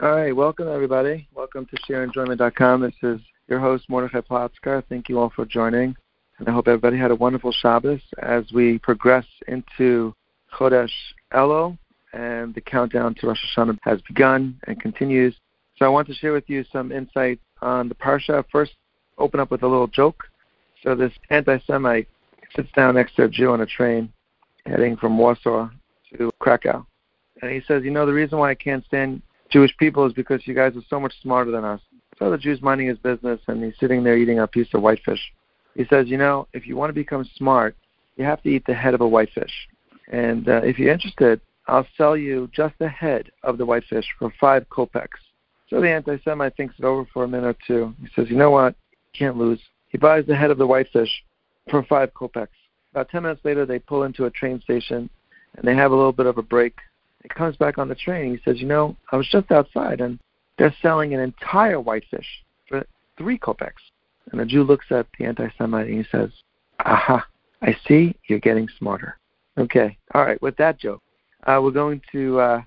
All right, welcome everybody. Welcome to ShareEnjoyment.com. This is your host, Mordechai Platzker. Thank you all for joining. And I hope everybody had a wonderful Shabbos as we progress into Chodesh Elul, and the countdown to Rosh Hashanah has begun and continues. So I want to share with you some insights on the Parsha. First, open up with a little joke. So this anti-Semite sits down next to a Jew on a train heading from Warsaw to Krakow. And he says, the reason why I can't stand Jewish people is because you guys are so much smarter than us. So the Jew's minding his business, and he's sitting there eating a piece of whitefish. He says, if you want to become smart, you have to eat the head of a whitefish. And if you're interested, I'll sell you just the head of the whitefish for 5 kopecks. So the anti-Semite thinks it over for a minute or two. He says, you know what? Can't lose. He buys the head of the whitefish for 5 kopecks. About 10 minutes later, they pull into a train station, and they have a little bit of a break. He comes back on the train. He says, I was just outside, and they're selling an entire whitefish for 3 kopecks. And the Jew looks at the anti-Semite, and he says, aha, I see you're getting smarter. Okay, all right, with that joke, we're going to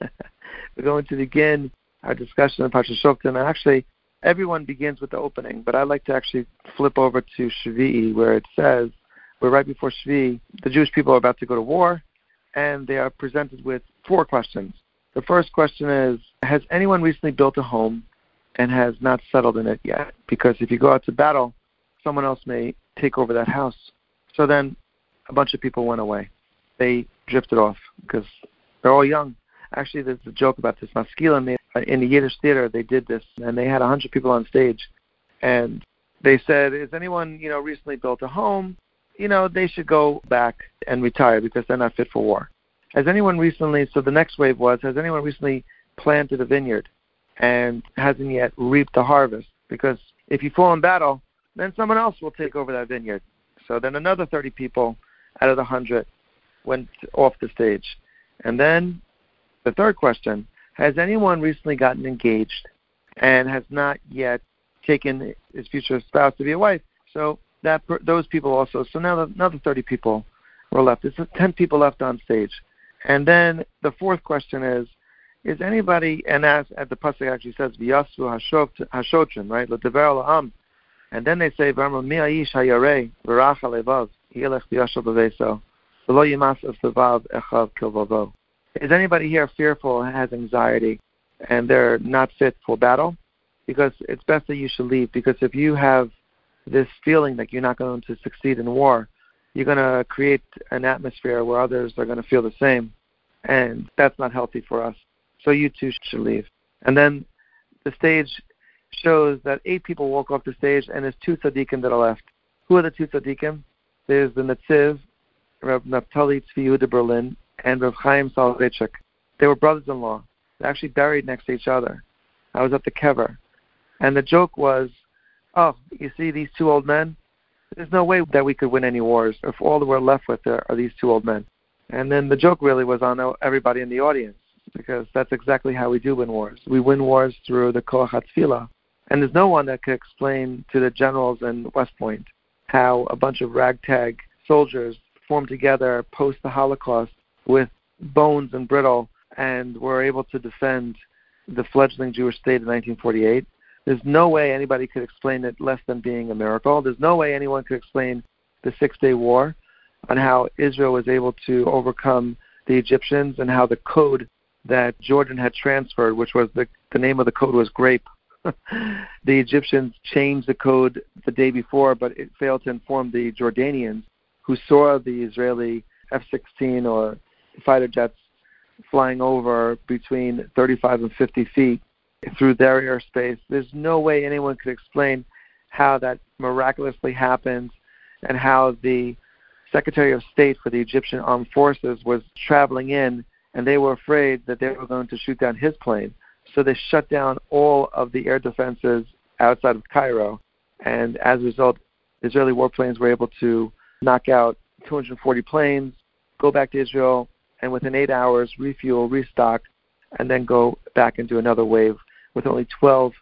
begin our discussion of Parshat Shoftim. And actually, everyone begins with the opening, but I'd like to actually flip over to Shvi'i, where it says, we're right before Shvi'i, the Jewish people are about to go to war, and they are presented with 4 questions. The first question is, has anyone recently built a home and has not settled in it yet? Because if you go out to battle, someone else may take over that house. So then a bunch of people went away. They drifted off because they're all young. Actually, there's a joke about this. Maskilim, in the Yiddish theater, they did this, and they had 100 people on stage. And they said, has anyone, recently built a home? They should go back and retire because they're not fit for war. Has anyone recently, so the next wave was, has anyone recently planted a vineyard and hasn't yet reaped the harvest? Because if you fall in battle, then someone else will take over that vineyard. So then another 30 people out of the 100 went off the stage. And then the third question, has anyone recently gotten engaged and has not yet taken his future spouse to be a wife? So those people also. So now another 30 people were left. There's 10 people left on stage. And then the fourth question is anybody, and as the pasuk actually says, v'yasvu hashotrim, right? L'dever la'am. And then they say, v'amru mi'ayish hayarei v'rach alevav yelech v'yashal b'veiso v'lo yimas eslevav echav kilvavo. Is anybody here fearful and has anxiety and they're not fit for battle? Because it's best that you should leave. Because if you have this feeling that you're not going to succeed in war, you're going to create an atmosphere where others are going to feel the same, and that's not healthy for us. So you too should leave. And then the stage shows that 8 people walk off the stage, and there's 2 tzaddikim that are left. Who are the 2 tzaddikim? There's the Netziv, Reb Naftali Tzvi Yehuda Berlin, and Reb Chaim Soloveitchik. They were brothers-in-law. They're actually buried next to each other. I was at the kever. And the joke was, oh, you see these 2 old men? There's no way that we could win any wars if all that we're left with are these 2 old men. And then the joke really was on everybody in the audience, because that's exactly how we do win wars. We win wars through the Koach HaTfilah. And there's no one that could explain to the generals in West Point how a bunch of ragtag soldiers formed together post the Holocaust with bones and brittle and were able to defend the fledgling Jewish state in 1948. There's no way anybody could explain it less than being a miracle. There's no way anyone could explain the 6-day war on how Israel was able to overcome the Egyptians and how the code that Jordan had transferred, which was the name of the code was grape. The Egyptians changed the code the day before, but it failed to inform the Jordanians, who saw the Israeli F-16 or fighter jets flying over between 35 and 50 feet through their airspace. There's no way anyone could explain how that miraculously happened and how the Secretary of State for the Egyptian Armed Forces was traveling in, and they were afraid that they were going to shoot down his plane. So they shut down all of the air defenses outside of Cairo, and as a result, Israeli warplanes were able to knock out 240 planes, go back to Israel, and within 8 hours refuel, restock, and then go back into another wave with only 12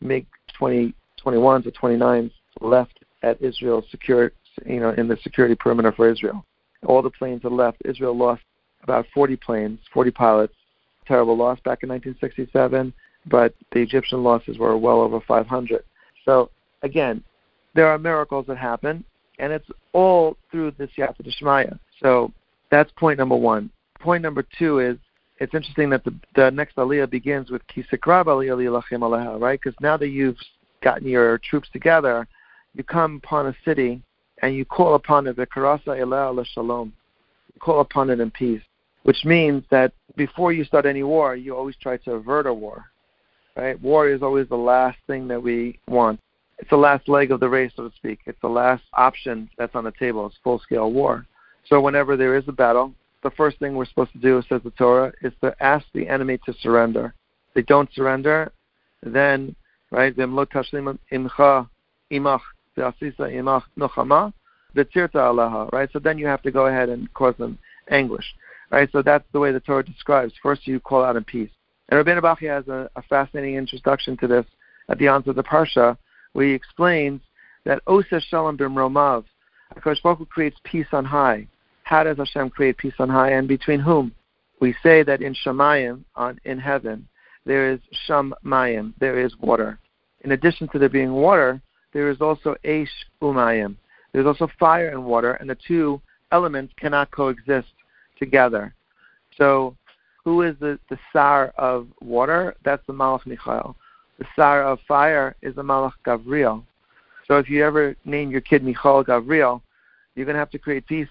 MiG-21s or 29s left at Israel's in the security perimeter for Israel. All the planes are left. Israel lost about 40 planes, 40 pilots. Terrible loss back in 1967. but the Egyptian losses were well over 500. So again, there are miracles that happen, and it's all through this Yaseh D'Shmaya. So that's point number one. Point number two is, it's interesting that the next Aliyah begins with Kisekrab Aliyah Lilachem Aleha, right? Because now that you've gotten your troops together, you come upon a city and you call upon it, V'karasa Eleh L'Shalom. You call upon it in peace, which means that before you start any war, you always try to avert a war, right? War is always the last thing that we want. It's the last leg of the race, so to speak. It's the last option that's on the table. It's full-scale war. So whenever there is a battle, the first thing we're supposed to do, says the Torah, is to ask the enemy to surrender. If they don't surrender, then, right, right? So then you have to go ahead and cause them anguish, right? So that's the way the Torah describes. First, you call out in peace. And Rabbeinu Bachya has a fascinating introduction to this at the onset of the Parsha, where he explains that Oseh Shalom B'mromav, HaKadosh Baruch Hu creates peace on high. How does Hashem create peace on high, and between whom? We say that in Shamayim, in heaven, there is Sham Mayim, there is water. In addition to there being water, there is also Eish Umayim. There's also fire and water, and the two elements cannot coexist together. So who is the Sar of water? That's the Malach Michael. The Sar of fire is the Malach Gavriel. So if you ever name your kid Michael Gavriel, you're going to have to create peace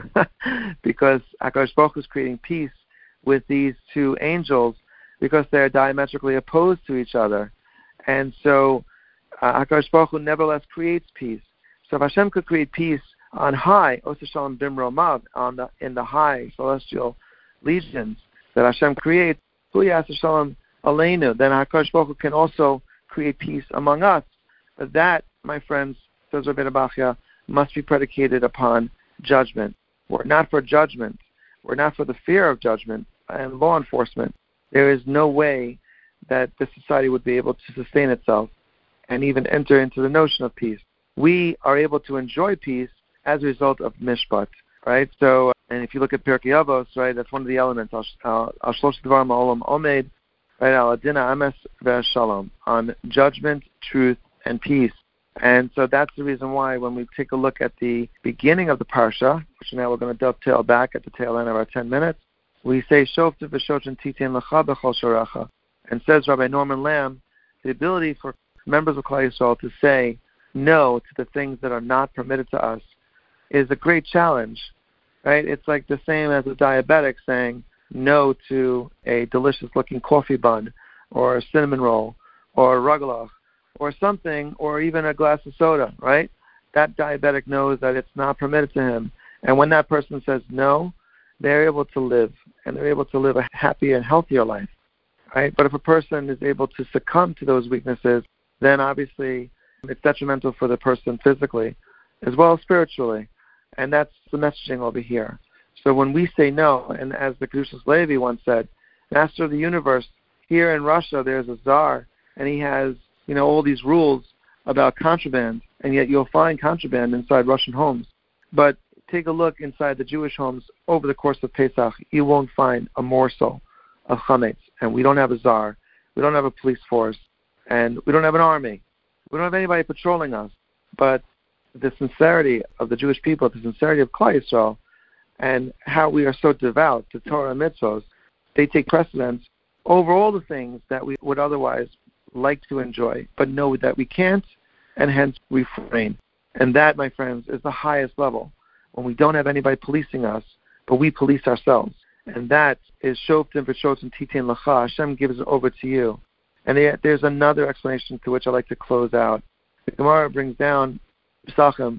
because HaKadosh Baruch Hu is creating peace with these two angels because they're diametrically opposed to each other. And so HaKadosh Baruch Hu nevertheless creates peace. So if Hashem could create peace on high, Oseh Shalom B'mromav, in the high celestial legions that Hashem creates, Hu Yaseh Shalom Aleinu, then HaKadosh Baruch Hu can also create peace among us. But that, my friends, says Rabbeinu Bachya, must be predicated upon judgment. We're not for judgment. We're not for the fear of judgment and law enforcement. There is no way that this society would be able to sustain itself and even enter into the notion of peace. We are able to enjoy peace as a result of mishpat, right? So, and if you look at Pirkei Avos, right, that's one of the elements. Al shlosh dvarim ha'olam omed, right? Al adina ames ve'shalom, on judgment, truth, and peace. And so that's the reason why when we take a look at the beginning of the Parsha, which now we're going to dovetail back at the tail end of our 10 minutes, we say, Shoftiv v'shochin titin l'cha b'chol shorecha. And says Rabbi Norman Lamb, the ability for members of Klal Yisrael to say no to the things that are not permitted to us is a great challenge, right? It's like the same as a diabetic saying no to a delicious-looking coffee bun or a cinnamon roll or a rugelach, or something, or even a glass of soda, right? That diabetic knows that it's not permitted to him. And when that person says no, they're able to live, and they're able to live a happier and healthier life, right? But if a person is able to succumb to those weaknesses, then obviously it's detrimental for the person physically as well as spiritually. And that's the messaging over here. So when we say no, and as the Kedushas Levi once said, Master of the Universe, here in Russia there's a czar, and he has all these rules about contraband, and yet you'll find contraband inside Russian homes. But take a look inside the Jewish homes over the course of Pesach. You won't find a morsel of chametz. And we don't have a czar. We don't have a police force. And we don't have an army. We don't have anybody patrolling us. But the sincerity of the Jewish people, the sincerity of Klal Yisrael, and how we are so devout to Torah and mitzvos, they take precedence over all the things that we would otherwise like to enjoy, but know that we can't, and hence refrain. And that, my friends, is the highest level, when we don't have anybody policing us, but we police ourselves. And that is Shoftim v'shochin titin l'cha. Hashem gives it over to you. And there's another explanation to which I like to close out. The Gemara brings down Pesachim,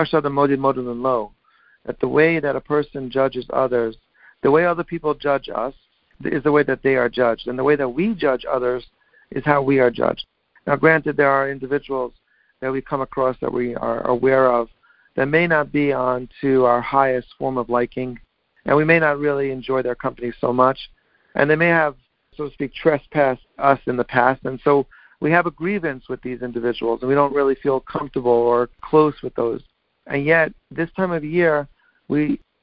that the way that a person judges others, the way other people judge us, is the way that they are judged. And the way that we judge others is how we are judged. Now, granted, there are individuals that we come across that we are aware of that may not be on to our highest form of liking, and we may not really enjoy their company so much, and they may have, so to speak, trespassed us in the past, and so we have a grievance with these individuals, and we don't really feel comfortable or close with those. And yet, this time of year,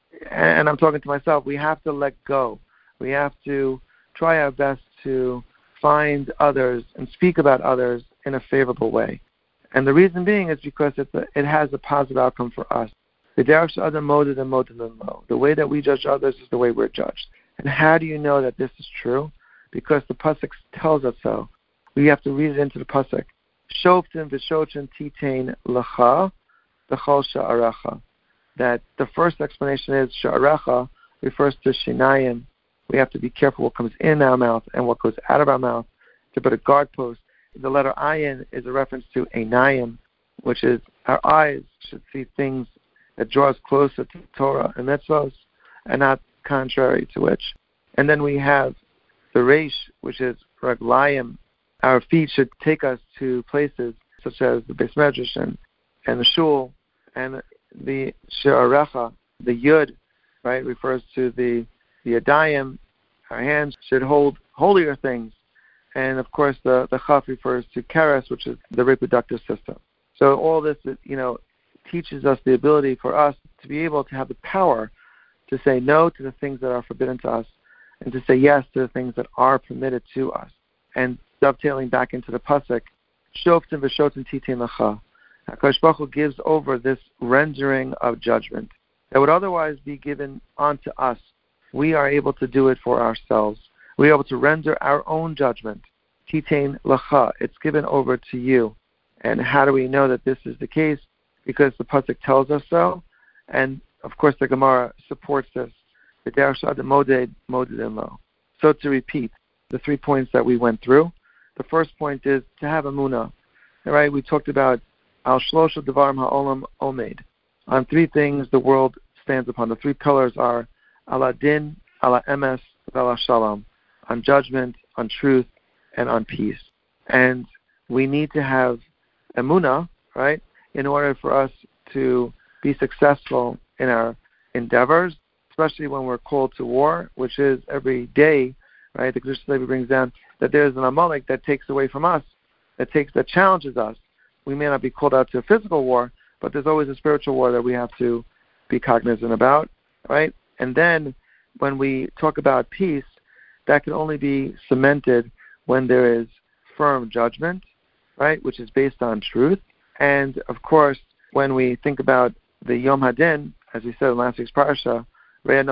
and I'm talking to myself, we have to let go. We have to try our best to find others and speak about others in a favorable way. And the reason being is because it has a positive outcome for us. The way that we judge others is the way we're judged. And how do you know that this is true? Because the pasuk tells us so. We have to read it into the pasuk. Shoftim v'shotin titain lacha v'chol sha'arecha. That the first explanation is sha'arecha refers to shinayim. We have to be careful what comes in our mouth and what goes out of our mouth to put a guard post. The letter ayin is a reference to einayim, which is our eyes should see things that draw us closer to Torah and mitzvahs and not contrary to which. And then we have the reish, which is raglayim. Our feet should take us to places such as the Beis Medrash and the shul, and the she'arecha, the yud, right, refers to the yadayim. Our hands should hold holier things. And of course the chaf refers to keres, which is the reproductive system. So all this, teaches us the ability for us to be able to have the power to say no to the things that are forbidden to us and to say yes to the things that are permitted to us. And dovetailing back into the pasuk, shoftim v'shotin titin lacha. HaKadosh Baruch Hu gives over this rendering of judgment that would otherwise be given onto us. We are able to do it for ourselves. We are able to render our own judgment. Titain lacha. It's given over to you. And how do we know that this is the case? Because the pasuk tells us so, and of course the Gemara supports this. So to repeat the 3 points that we went through, the first point is to have emunah. Right? We talked about al shlosha devarim ha'olam omed. On 3 things the world stands upon. The 3 pillars are ala din, ala emes, ala shalom. On judgment, on truth, and on peace. And we need to have emunah, right, in order for us to be successful in our endeavors, especially when we're called to war, which is every day, right? The Kedusha Levi brings down that there's an Amalek that takes away from us, that challenges us. We may not be called out to a physical war, but there's always a spiritual war that we have to be cognizant about, right? And then when we talk about peace, that can only be cemented when there is firm judgment, right, which is based on truth. And, of course, when we think about the Yom Hadin, as we said in last week's parasha, the word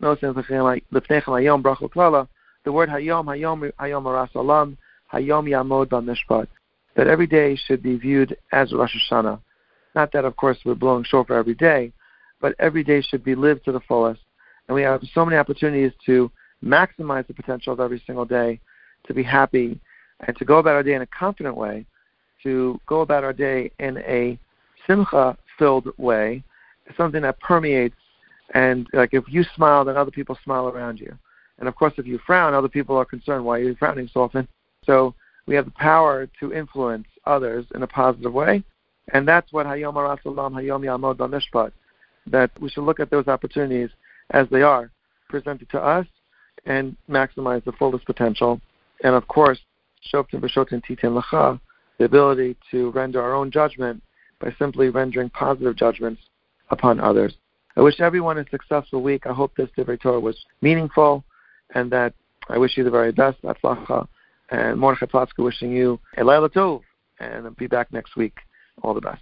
Hayom, Hayom Aras Olam, Hayom Yamod B'Mishpat, that every day should be viewed as Rosh Hashanah. Not that, of course, we're blowing shofar every day, but every day should be lived to the fullest. And we have so many opportunities to maximize the potential of every single day, to be happy, and to go about our day in a confident way, to go about our day in a simcha-filled way, something that permeates. And like if you smile, then other people smile around you. And of course, if you frown, other people are concerned, why are you frowning so often? So we have the power to influence others in a positive way. And that's what Hayom Aras Olam, Hayom Yamod B'Mishpat, that we should look at those opportunities as they are presented to us and maximize the fullest potential. And of course, Shoftim v'shotin titin lacha, the ability to render our own judgment by simply rendering positive judgments upon others. I wish everyone a successful week. I hope this Divrei Torah was meaningful, and that I wish you the very best. Atzlacha, and Mordechai Platzker wishing you a Laila Tov, and I'll be back next week. All the best.